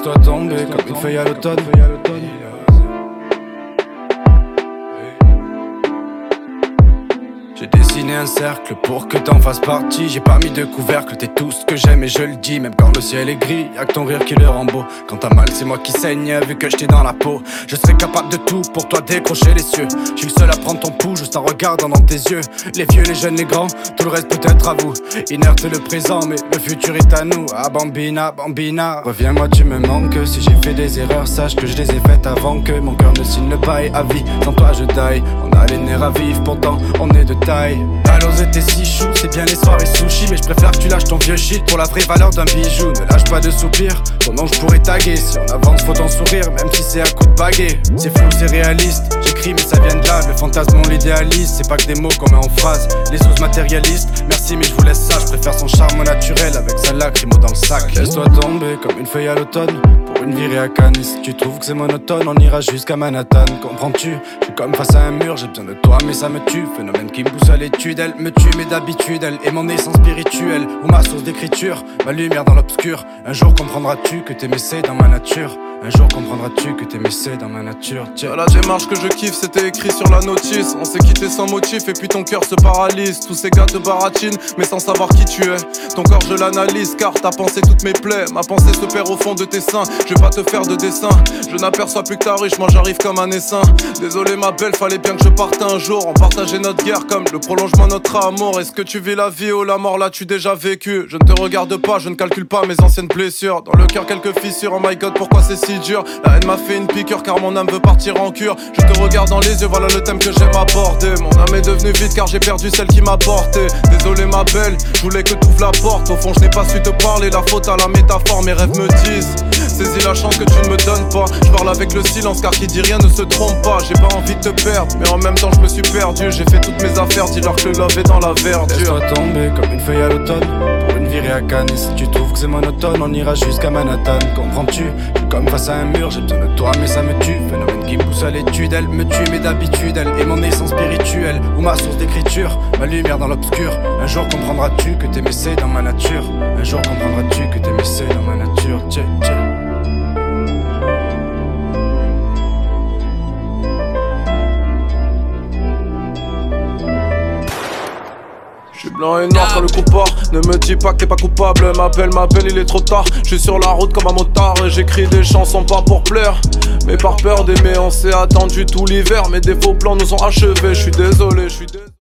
Laisse-toi tomber comme une feuille à l'automne. J'ai dessiné un cercle pour que t'en fasses partie. J'ai pas mis de couvercle, t'es tout ce que j'aime et je le dis. Même quand le ciel est gris, y'a que ton rire qui le rend beau. Quand t'as mal c'est moi qui saigne vu que j'étais dans la peau. Je serais capable de tout pour toi décrocher les cieux. Je suis le seul à prendre ton pouls juste en regardant dans tes yeux. Les vieux, les jeunes, les grands, tout le reste peut être à vous. Inerte le présent mais le futur est à nous. Ah bambina, bambina, reviens-moi tu me manques. Si j'ai fait des erreurs sache que je les ai faites avant que mon cœur ne signe le bail à vie. Sans toi je taille, on a les nerfs à vivre pourtant on est de taille. Allons t'es si chou, c'est bien les soirées sushi. Mais je préfère que tu lâches ton vieux shit pour la vraie valeur d'un bijou. Ne lâche pas de soupir, ton nom je pourrais taguer. Si on avance faut ton sourire, même si c'est à coup de baguette. C'est flou, c'est réaliste, j'écris mais ça vient de là. Le fantasme on l'idéalise, c'est pas que des mots qu'on met en phrase. Les choses matérialistes, merci mais je vous laisse ça. Je préfère son charme naturel avec sa lacrymo dans le sac. Laisse-toi tomber comme une feuille à l'automne pour une virée à Cannes. Et si tu trouves que c'est monotone, on ira jusqu'à Manhattan. Comprends-tu, je suis comme face à un mur, j'ai besoin de toi mais ça me tue. Phénomène qui me pousse à l'étude, elle me tue mais d'habitude elle est mon essence spirituelle ou ma source d'écriture, ma lumière dans l'obscur. Un jour comprendras-tu que t'aimer c'est dans ma nature. Un jour comprendras-tu que t'aimer c'est dans ma nature. Tiens. La démarche que je kiffe c'était écrit sur la notice. On s'est quitté sans motif et puis ton cœur se paralyse. Tous ces gars te baratinent mais sans savoir qui tu es. Ton corps je l'analyse car t'as pensé toutes mes plaies. Ma pensée se perd au fond de tes seins. Je vais pas te faire de dessin. Je n'aperçois plus que ta riche, moi j'arrive comme un essaim. Désolé ma belle, fallait bien que je parte un jour. On partageait notre guerre comme le prolongement de notre amour. Est-ce que tu vis la vie ou la mort, l'as-tu déjà vécu? Je ne te regarde pas, je ne calcule pas mes anciennes blessures. Dans le cœur quelques fissures, oh my god pourquoi c'est si dur. La haine m'a fait une piqûre car mon âme veut partir en cure. Je te regarde dans les yeux, voilà le thème que j'aime aborder. Mon âme est devenue vide car j'ai perdu celle qui m'a porté. Désolé ma belle, je voulais que t'ouvres la porte. Au fond je n'ai pas su te parler, la faute à la métaphore. Mes rêves me disent, saisis la chance que tu ne me donnes pas. Je parle avec le silence car qui dit rien ne se trompe pas. J'ai pas envie de te perdre, mais en même temps je me suis perdu. J'ai fait toutes mes affaires, dis-leur que le love est dans la verdure. Laisse-toi tomber comme une feuille à l'automne pour une virée à Cannes. Et si tu trouves que c'est monotone, on ira jusqu'à Manhattan. Comprends-tu, je suis comme face à un mur, j'ai besoin de toi mais ça me tue. Phénomène qui me pousse à l'étude, elle me tue mais d'habitude elle est mon essence spirituelle ou ma source d'écriture, ma lumière dans l'obscur. Un jour comprendras-tu que t'aimer c'est dans ma nature. Un jour comprendras-tu que t'aimer c'est dans ma nature. Tchè, tchè. Je suis blanc et noir quand le coup part. Ne me dis pas que t'es pas coupable. M'appelle, il est trop tard. Je suis sur la route comme un motard. Et j'écris des chansons pas pour plaire, mais par peur d'aimer. On s'est attendu tout l'hiver, mais des faux plans nous ont achevés. Je suis désolé,